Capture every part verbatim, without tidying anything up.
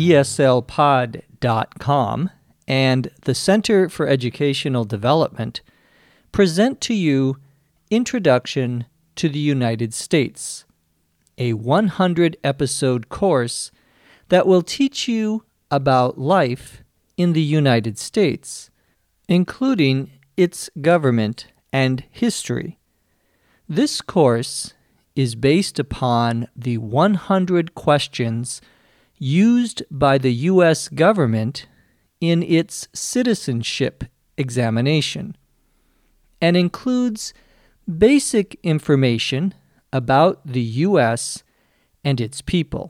E S L pod dot com and the Center for Educational Development present to you Introduction to the United States, a one hundred episode course that will teach you about life in the United States, including its government and history. This course is based upon the one hundred questions used by the U S government in its citizenship examination and includes basic information about the U S and its people.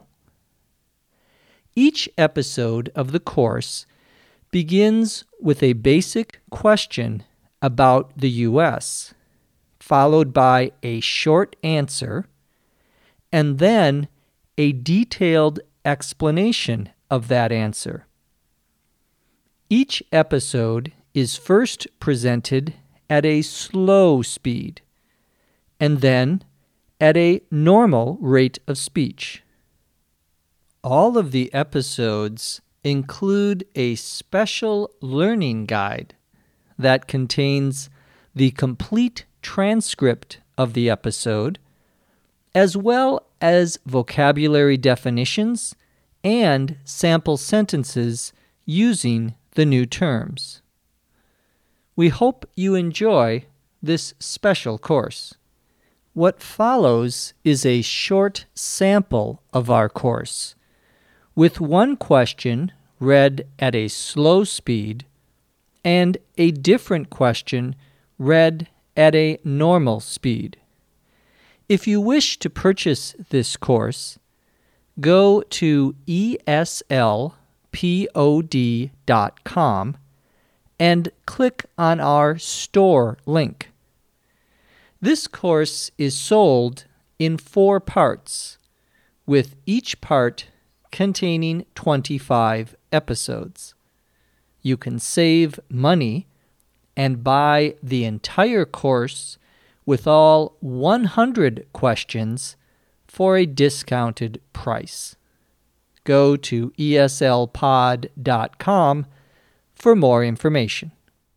Each episode of the course begins with a basic question about the U S, followed by a short answer, and then a detailed explanation of that answer. Each episode is first presented at a slow speed, and then at a normal rate of speech. All of the episodes include a special learning guide that contains the complete transcript of the episode, as well as vocabulary definitions and sample sentences using the new terms. We hope you enjoy this special course. What follows is a short sample of our course, with one question read at a slow speed and a different question read at a normal speed. If you wish to purchase this course, go to E S L pod dot com and click on our store link. This course is sold in four parts, with each part containing twenty-five episodes. You can save money and buy the entire course with all one hundred questions for a discounted price. Go to E S L pod dot com for more information.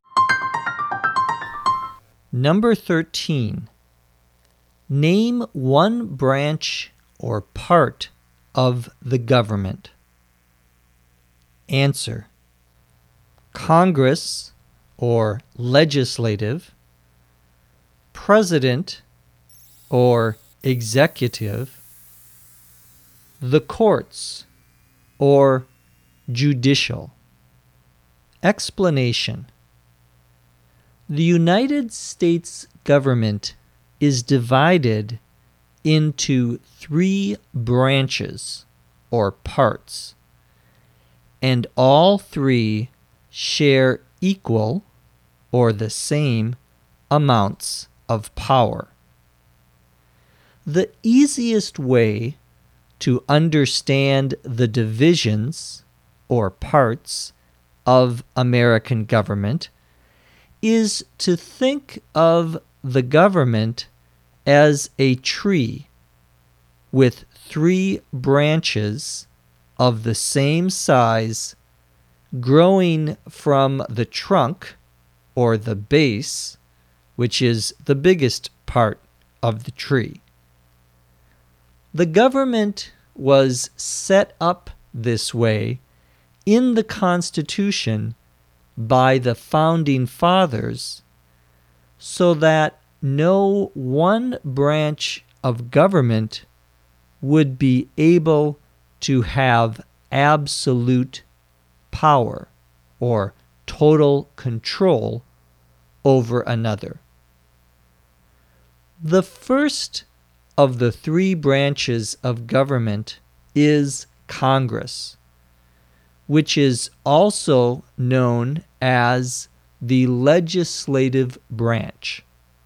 Number thirteen. Name one branch or part of the government. Answer: Congress or legislative, president or executive, the courts or judicial. Explanation: The United States government is divided into three branches or parts, and all three share equal or the same amounts of power. The easiest way to understand the divisions or parts of American government is to think of the government as a tree with three branches of the same size growing from the trunk or the base, which is the biggest part of the tree. The government was set up this way in the Constitution by the Founding Fathers so that no one branch of government would be able to have absolute power or total control over another. The first of the three branches of government is Congress, which is also known as the legislative branch.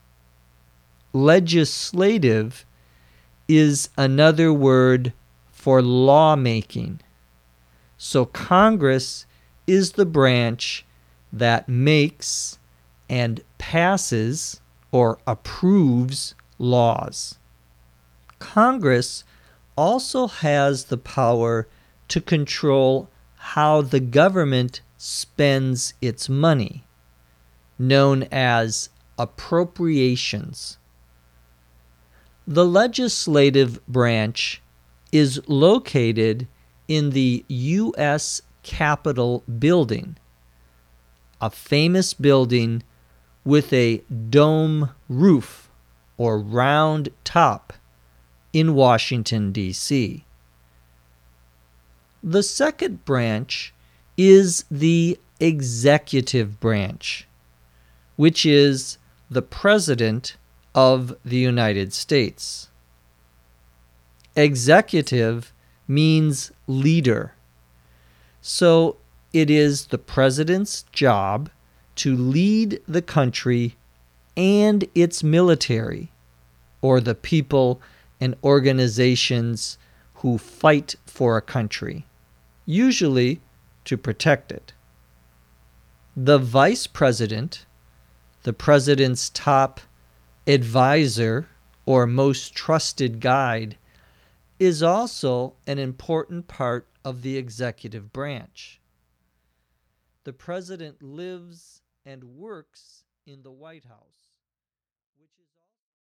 Legislative is another word for lawmaking. So Congress is the branch that makes and passes or approves laws. Congress also has the power to control how the government spends its money, known as appropriations. The legislative branch is located in the U S Capitol building, a famous building with a dome roof or round top in Washington, D C The second branch is the executive branch, which is the President of the United States. Executive means leader. So it is the President's job to lead the country and its military, or the people and organizations who fight for a country, usually to protect it. The Vice President, the President's top advisor or most trusted guide, is also an important part of the executive branch. The President lives and works in the White House.